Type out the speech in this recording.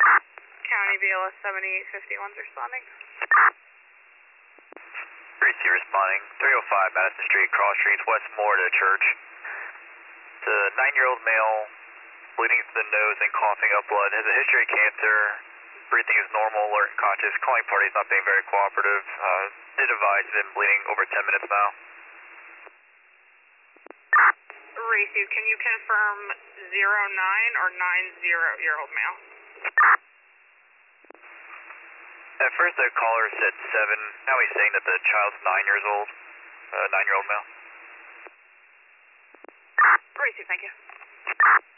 County BLS 7851's responding. 3C responding. 305 Madison Street, Cross Streets, West Florida Church. It's a 9-year-old male, bleeding through the nose and coughing up blood. Has a history of cancer. Breathing is normal, alert and conscious. Calling party is not being very cooperative. Did advise been bleeding over 10 minutes now. Racy, can you confirm 09 or 90-year-old male? At first the caller said 7. Now he's saying that the child's 9 years old. 9-year-old male. Racy, thank you.